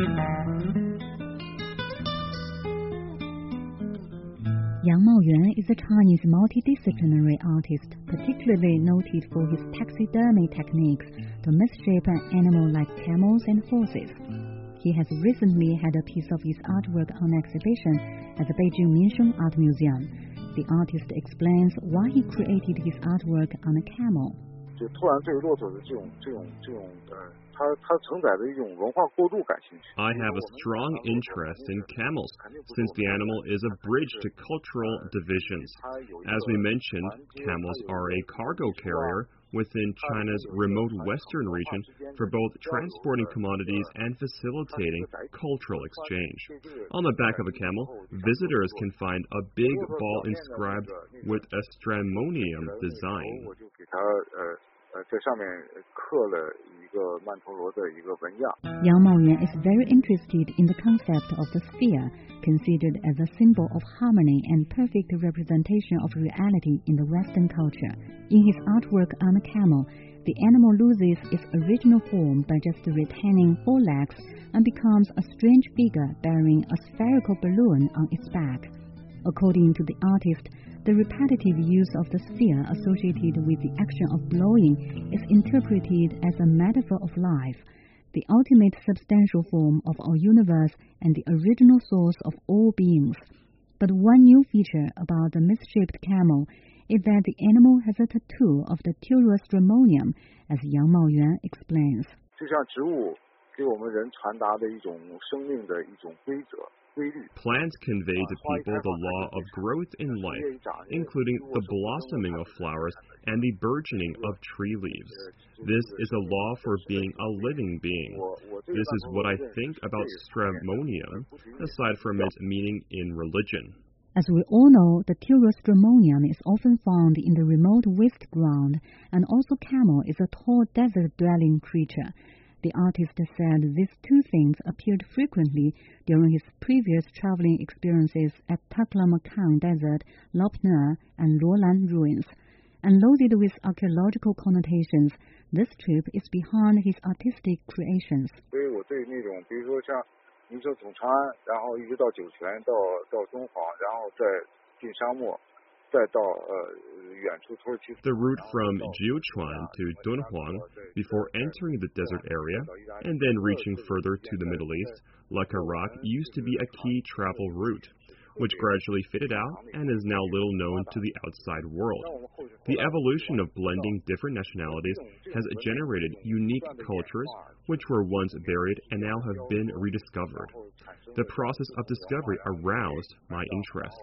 Yang Maoyuan is a Chinese multidisciplinary artist, particularly noted for his taxidermy techniques to misshape an animal like camels and horses. He has recently had a piece of his artwork on exhibition at the Beijing Minsheng Art Museum. The artist explains why he created his artwork on a camel. I have a strong interest in camels, since the animal is a bridge to cultural divisions. As we mentioned, camels are a cargo carrier within China's remote western region for both transporting commodities and facilitating cultural exchange. On the back of a camel, visitors can find a big ball inscribed with a stramonium design. Yang Maoyuan is very interested in the concept of the sphere, considered as a symbol of harmony and perfect representation of reality in the Western culture. In his artwork on a camel, the animal loses its original form by just retaining 4 legs and becomes a strange figure bearing a spherical balloon on its back. According to the artist, the repetitive use of the sphere associated with the action of blowing is interpreted as a metaphor of life, the ultimate substantial form of our universe and the original source of all beings. But one new feature about the misshaped camel is that the animal has a tattoo of the Stramonium, as Yang Maoyuan explains. Plants convey to people the law of growth in life, including the blossoming of flowers and the burgeoning of tree leaves. This is a law for being a living being. This is what I think about stramonium, aside from its meaning in religion. As we all know, the Stramonium is often found in the remote waste ground, and also camel is a tall desert-dwelling creature. The artist said these 2 things appeared frequently during his previous traveling experiences at Taklamakan Desert, Lopner, and Luolan ruins. And loaded with archaeological connotations, this trip is behind his artistic creations. The route from Jiuquan to Dunhuang before entering the desert area and then reaching further to the Middle East, like Iraq, used to be a key travel route, which gradually fitted out and is now little known to the outside world. The evolution of blending different nationalities has generated unique cultures which were once buried and now have been rediscovered. The process of discovery aroused my interest.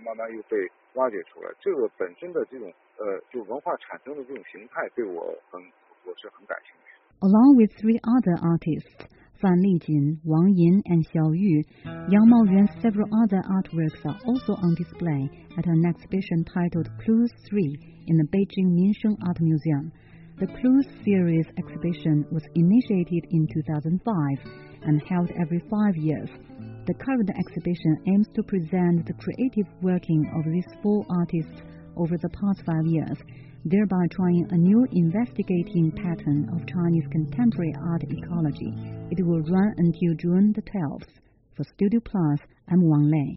Along with 3 other artists, Fan Lijin, Wang Yin, and Xiao Yu, Yang Maoyuan's several other artworks are also on display at an exhibition titled Clues 3 in the Beijing Minsheng Art Museum. The Clues series exhibition was initiated in 2005 and held every 5 years. The current exhibition aims to present the creative working of these 4 artists over the past 5 years, thereby trying a new investigating pattern of Chinese contemporary art ecology. It will run until June the 12th. For Studio Plus, I'm Wang Lei.